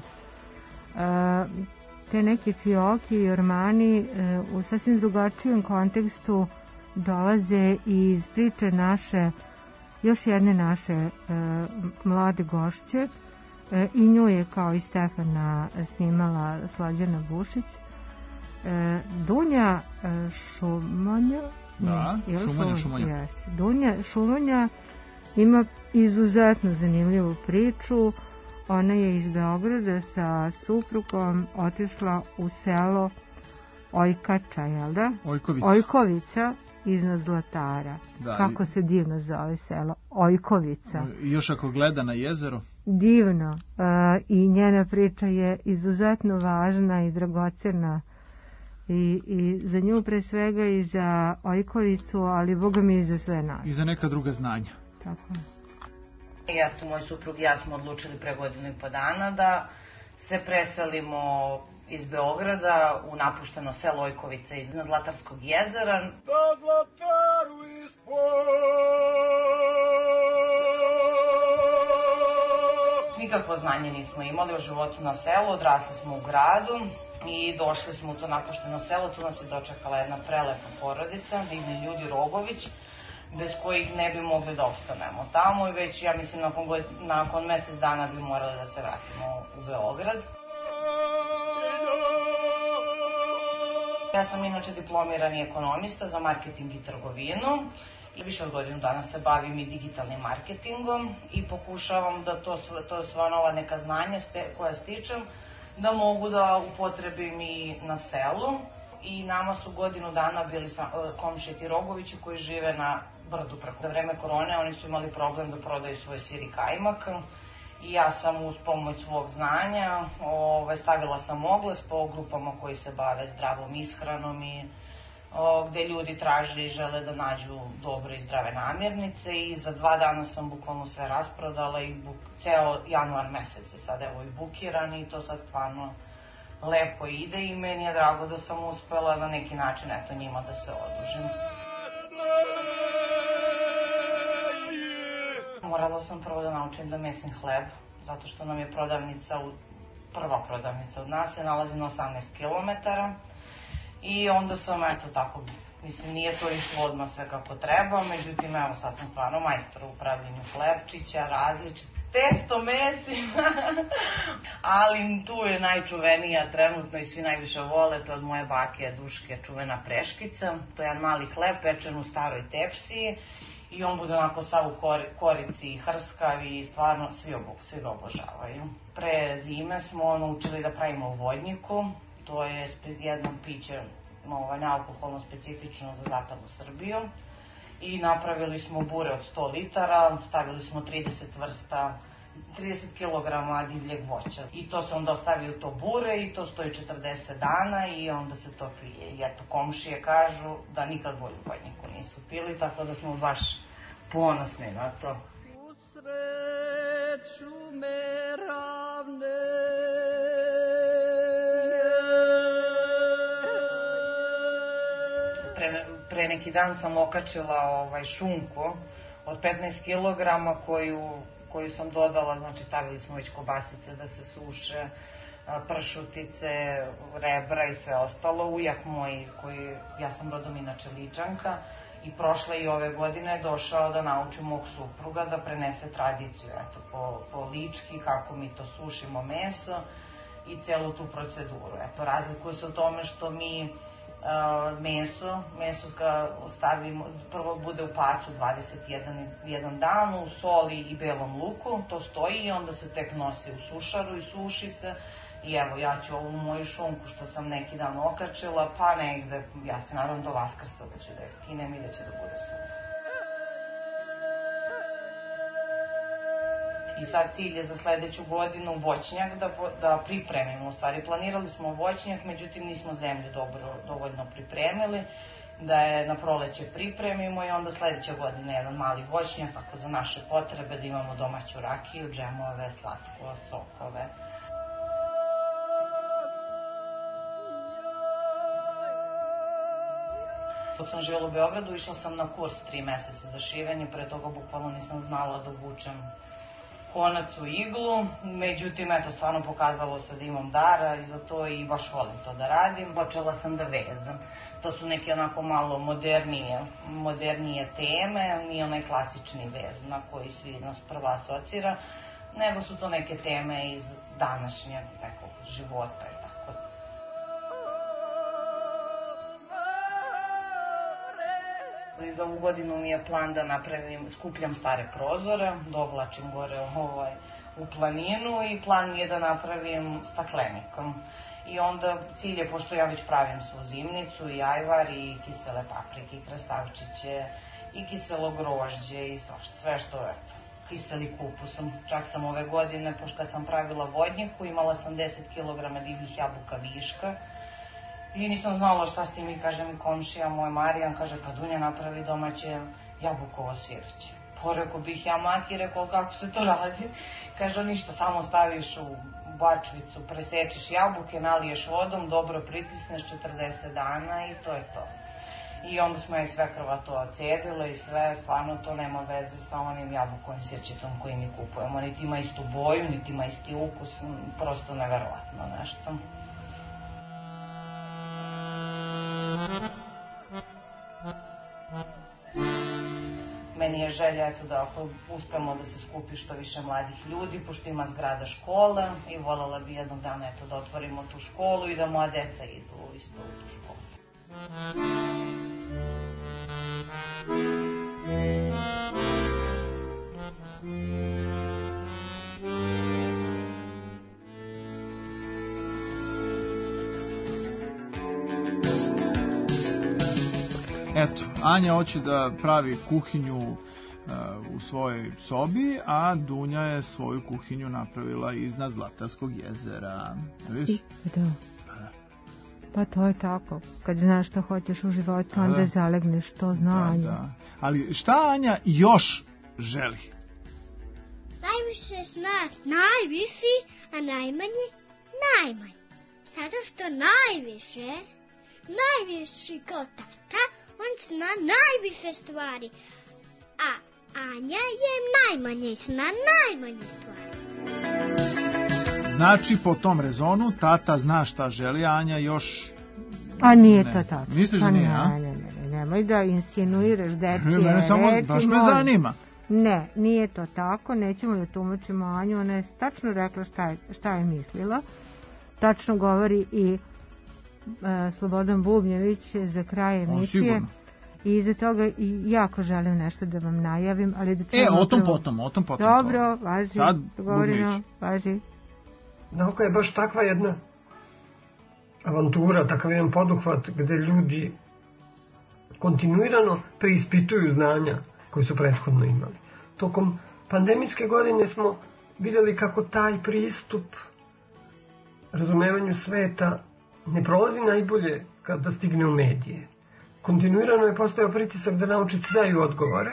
te neke fioki i ormani e, u sasvim drugačijem kontekstu dolaze iz priče naše, još jedne naše e, mlade gošće, e, i nju je kao i Stefana snimala Slađana Bušić. E, Dunja e, Šumonja, da, ne, Šumonja, Šumonja. Jest. Dunja Šumonja ima izuzetno zanimljivu priču. Ona je iz Beograda sa suprugom otišla u selo Ojkača, jel da? Ojkovica. Ojkovica iznad Zlatara. Da, kako se divno zove selo, Ojkovica. I još ako gleda na jezero. Divno. Uh, I njena priča je izuzetno važna i dragocena. I, I za nju pre svega i za Ojkovicu, ali Boga mi i za sve nas. I za neka druga znanja. Tako. Ja tu, moj suprug i ja smo odlučili pre godinu i po dana da se preselimo iz Beograda u napušteno selo Ojkovica iznad Zlatarskog jezera. Na Zlataru ispod nikakvo znanje nismo imali o životu na selu, odrasli smo u gradu i došli smo u to napušteno selo, tu nas je dočekala jedna prelepa porodica, divni ljudi, Rogović, bez kojih ne bi mogli da opstanemo tamo i već, ja mislim, nakon, nakon mesec dana bi morali da se vratimo u Beograd. Ja sam inače diplomirani ekonomista za marketing i trgovinu i više od godinu dana se bavim i digitalnim marketingom i pokušavam da to, to sva nova neka znanja ste, koja stičem da mogu da upotrebim i na selu. I nama su godinu dana bili komšije ti Rogovići koji žive na brdu preko. Za vreme korone oni su imali problem da prodaju svoj sir i kajmak i ja sam uz pomoć svog znanja ove, stavila sam oglas po grupama koji se bave zdravom ishranom i o, gde ljudi traže i žele da nađu dobre i zdrave namirnice i za dva dana sam bukvalno sve rasprodala i buk, ceo januar mesec je sad evo i bukiran i to sad stvarno lepo ide i meni je drago da sam uspela na neki način eto njima da se odužim. Morala sam prvo da naučim da mesim hleb, zato što nam je prodavnica, prva prodavnica od nas se nalazi na osamnaest kilometara i onda sam eto tako, mislim nije to išlo odmah sve kako treba, međutim evo sad sam stvarno majstor u pravljenju hlebčića, različit testo mesim, ali tu je najčuvenija trenutno i svi najviše vole, to je od moje bake Duške čuvena preškica, to je jedan mali hleb pečen u staroj tepsiji i on bude onako sav u korici i hrskav i stvarno svi, obo, svi ga obožavaju. Pre zime smo naučili da pravimo u vodnjiku, to je jedno piće ovaj, nealkoholno specifično za zapadnu Srbiju i napravili smo bure od sto litara, stavili smo trideset vrsta, trideset kilograma divljeg voća i to se onda stavi u to bure i to stoji četrdeset dana i onda se to pije. I eto, komšije kažu da nikad bolju vodnjiku nisu pili, tako da smo baš ponosni na to. Susreću me ravne, pre, pre neki dan sam okačila ovaj, šunku od petnaest kilograma koju koju sam dodala, znači stavili smo već kobasice da se suše, pršutice, rebra i sve ostalo. Ujak moj, koji, ja sam rodom inače Ličanka, i prošle i ove godine je došao da nauči mog supruga da prenese tradiciju, eto, po, po lički, kako mi to sušimo meso i celu tu proceduru. Eto, razlikuje se u tome što mi Uh, meso, meso ga stavimo, prvo bude u pacu dvadeset jedan dan u soli i belom luku, to stoji i onda se tek nosi u sušaru i suši se i evo ja ću ovu moju šunku što sam neki dan okačila, pa negde, ja se nadam do Vaskrsa da će da je skinem i da će da bude super. I sad cilj je za sledeću godinu voćnjak da, da pripremimo. U stvari planirali smo voćnjak, međutim nismo zemlju dobro, dovoljno pripremili, da je na proleće pripremimo i onda sledeće godine jedan mali voćnjak, ako za naše potrebe, da imamo domaću rakiju, džemove, slatko, sokove. Dok sam živjela u Beogradu, išla sam na kurs tri meseca za šivenje, pre toga bukvalno nisam znala da vučem konac u iglu, međutim, eto, stvarno pokazalo se da imam dara i za to i baš volim to da radim. Počela sam da vezam. To su neke onako malo modernije, modernije teme, nije onaj klasični vez na koji svi nas prva asocira, nego su to neke teme iz današnjeg nekog života i tako. I za ovu godinu mi je plan da napravim, skupljam stare prozore, dovlačim gore ovaj, u planinu i plan mi je da napravim staklenikom. I onda cilj je, pošto ja već pravim svu zimnicu i ajvar i kisele paprike i krastavčiće i kiselo grožđe i sve što, eto, kiseli kupus. Čak sam ove godine, pošto kad sam pravila vodnjiku, imala sam deset kilograma divljih jabuka viška. I nisam znala šta s tim i kaže mi komšija, moj Marijan, kaže pa Dunja napravi domaće jabukovo sireće. Pa rekao bih ja maki, rekao kako se to radi. Kaže ništa, samo staviš u bačvicu, presečiš jabuke, naliješ vodom, dobro pritisneš četrdeset dana i to je to. I onda smo ja i sve krva to ocedile i sve, stvarno to nema veze sa onim jabukovim sirćetom koji mi kupujemo. Niti ima istu boju, niti ima isti ukus, prosto neverovatno nešto. Meni je želja eto, da ako uspemo da se skupi što više mladih ljudi, pošto ima zgrada škola i voljela bi jednog dana eto, da otvorimo tu školu i da moja deca idu isto u tu školu. Eto, Anja hoće da pravi kuhinju uh, u svojoj sobi, a Dunja je svoju kuhinju napravila iznad Zlatarskog jezera. Viš? Da. Pa to je tako. Kad znaš što hoćeš u životu, onda da. Zalegneš to znanje. Da, da. Ali šta Anja još želi? Najviše znak najviši, a najmanji najmanji. Zato što najviše, najviši kao tata, on zna najviše stvari. A Anja je najmanje zna najmanje stvari. Znači, po tom rezonu, tata zna šta želi, a Anja još... A nije ne. To tako. Misliš da nije, a? Ne, ne, ne, nemoj da insinuiraš dečije Mene samo, reči. Baš me zanima. Ne, nije to tako, nećemo da tumačimo Anju, ona je tačno rekla šta je, šta je mislila. Tačno govori i uh, Slobodan Bubnjević za kraj emisije. I iza toga i jako želim nešto da vam najavim, ali da čujemo... E, o tom prvo... potom, o tom potom. Dobro, važi, sad Bubnjević. Važi. Nauka je baš takva jedna avantura, takav jedan poduhvat gde ljudi kontinuirano preispituju znanja koji su prethodno imali. Tokom pandemijske godine smo vidjeli kako taj pristup razumevanju sveta ne prolazi najbolje kada stigne u medije. Kontinuirano je postao pritisak da naučnici daju odgovore,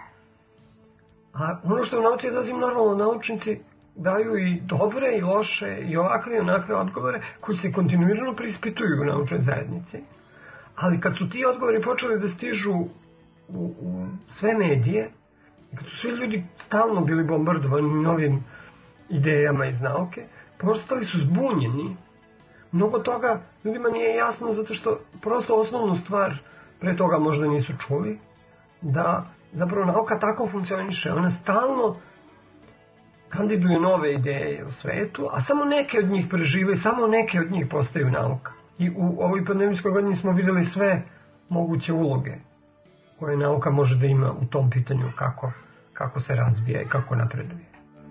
a ono što u nauci je sasvim normalno, naučnici daju i dobre i loše i ovakve i onakve odgovore koji se kontinuirano preispituju u naučnoj zajednici. Ali kad su ti odgovori počeli da stižu u, u sve medije, kad su svi ljudi stalno bili bombardovani novim idejama iz nauke, postali su zbunjeni. Mnogo toga ljudima nije jasno zato što prosto osnovnu stvar pre toga možda nisu čuli, da zapravo nauka tako funkcioniše. Ona stalno kandiduje nove ideje u svetu, a samo neke od njih prežive, samo neke od njih postaju nauka. I u ovoj pandemijskoj godini smo vidjeli sve moguće uloge koje nauka može da ima u tom pitanju kako, kako se razvija i kako napreduje.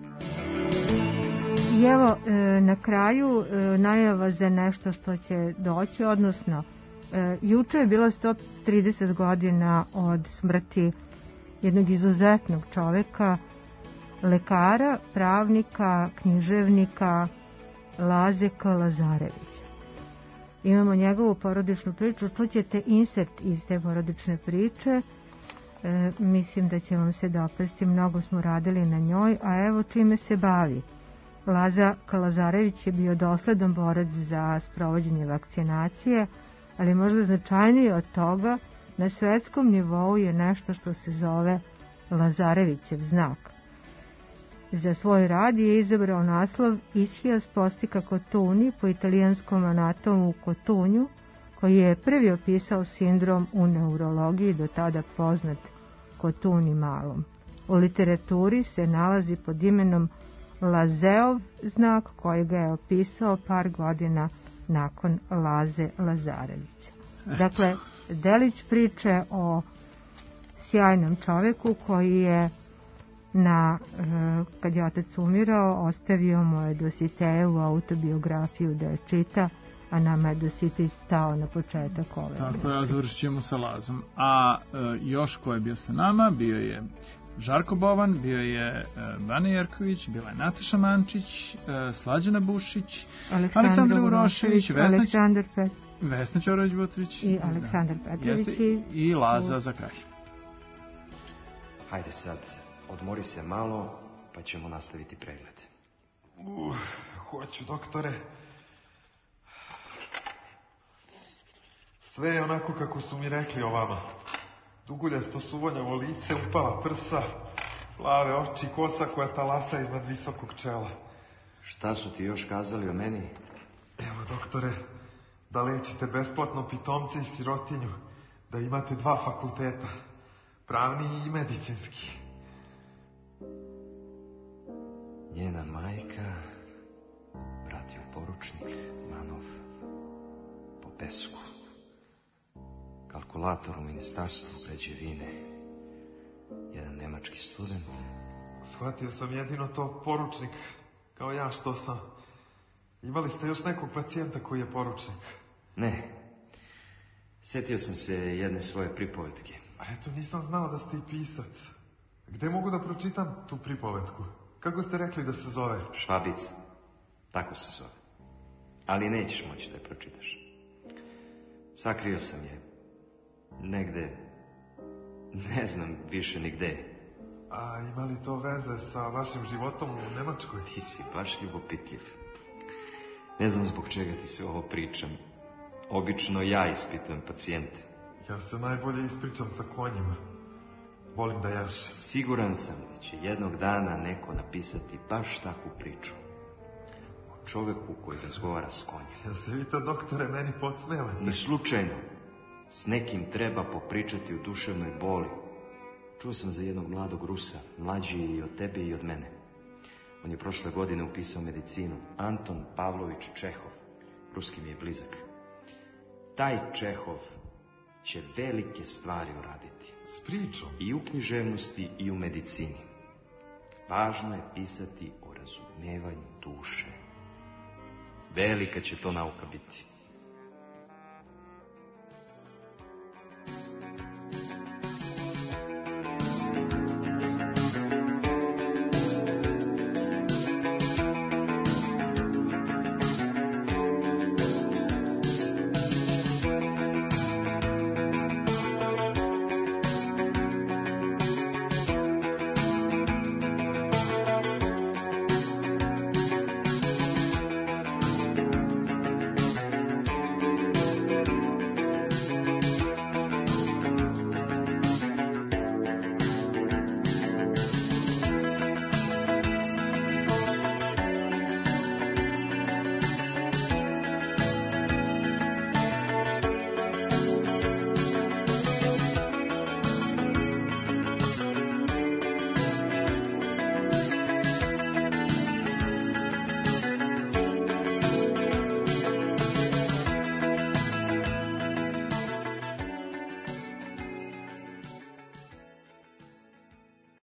I evo, na kraju najava za nešto što će doći, odnosno juče je bilo sto trideset godina od smrti jednog izuzetnog čoveka, lekara, pravnika, književnika Laze K. Lazarevića. Imamo njegovu porodičnu priču, čućete insert iz te porodične priče. E, mislim da će vam se dopasti, mnogo smo radili na njoj, a evo čime se bavi. Laza K. Lazarević je bio dosledan borac za sprovođenje vakcinacije, ali možda značajnije od toga, na svetskom nivou je nešto što se zove Lazarevićev znak. Za svoj rad je izabrao naslov Ischias postica Cotugni po italijanskom anatomu Cotunju, koji je prvi opisao sindrom u neurologiji do tada poznat Cotugni malom. U literaturi se nalazi pod imenom Lazeov znak koji ga je opisao par godina nakon Laze Lazarevića. Dakle, delić priče o sjajnom čoveku koji je na, kad je otac umirao, ostavio mu je Dositejevu autobiografiju da je čita, a nama je Dositej stao na početak ove. Tako je, završit ćemo sa Lazom. A e, još ko je bio sa nama, bio je Žarko Bovan, bio je e, Bane Jerković, bila je Nataša Mančić, e, Slađana Bušić, Aleksandar Urošević, Vesna, Aleksandar Pet... Vesna Ćorović-Botrić i Aleksandar da. Petrović i, i Laza u... za kraj. Hajde sad, odmori se malo, pa ćemo nastaviti pregled. Uh, hoću, doktore. Sve je onako kako su mi rekli o vama. Duguljasto suvonjavo lice, upala prsa, plave oči, kosa koja talasa iznad visokog čela. Šta su ti još kazali o meni? Evo, doktore, da lečite besplatno pitomce i sirotinju, da imate dva fakulteta, pravni i medicinski. Njena majka, pratio poručnik, Manov, po pesku. Kalkulator u ministarstvu građevine. Jedan nemački student. Shvatio sam jedino to, poručnik, kao ja što sam. Imali ste još nekog pacijenta koji je poručnik? Ne. Sjetio sam se jedne svoje pripovetke. A eto, nisam znao da ste i pisac. Gde mogu da pročitam tu pripovetku? Kako ste rekli da se zove? Švabica. Tako se zove. Ali nećeš moći da je pročitaš. Sakrio sam je. Negde. Ne znam više ni gde. A ima li to veze sa vašim životom u Nemačkoj? Ti si baš ljubopitljiv. Ne znam zbog čega ti se ovo pričam. Obično ja ispitujem pacijente. Ja se najbolje ispričam sa konjima. Volim da jašem. Siguran sam da će jednog dana neko napisati baš takvu priču. O čoveku koji razgovara s konjem. Ja se vi to, doktore, meni podsmevate. Ni slučajno. S nekim treba popričati o duševnoj boli. Čuo sam za jednog mladog Rusa, mlađi i od tebe i od mene. On je prošle godine upisao medicinu. Anton Pavlović Čehov. Ruski mi je blizak. Taj Čehov će velike stvari uraditi. S pričom? I u književnosti i u medicini. Važno je pisati o razumevanju duše. Velika će to nauka biti.